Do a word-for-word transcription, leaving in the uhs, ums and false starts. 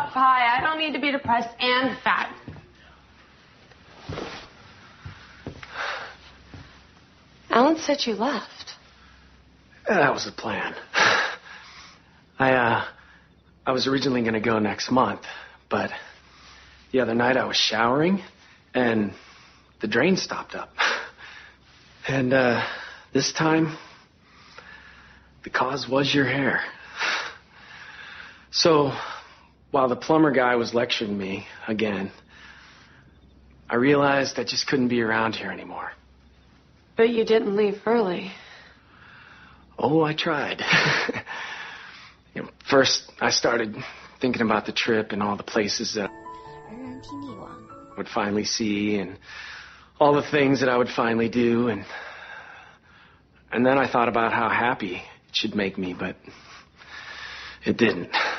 up, Pi. I don't need to be depressed and fat. Alan said you left. Yeah, that was the plan. I, uh, I was originally going to go next month, but the other night I was showering and the drain stopped up. And, uh, this time, the cause was your hair. So, while the plumber guy was lecturing me again, I realized I just couldn't be around here anymore. But you didn't leave early. Oh, I tried. You know, first, I started thinking about the trip and all the places that I would finally see and all the things that I would finally do. And, and then I thought about how happy it should make me, but it didn't.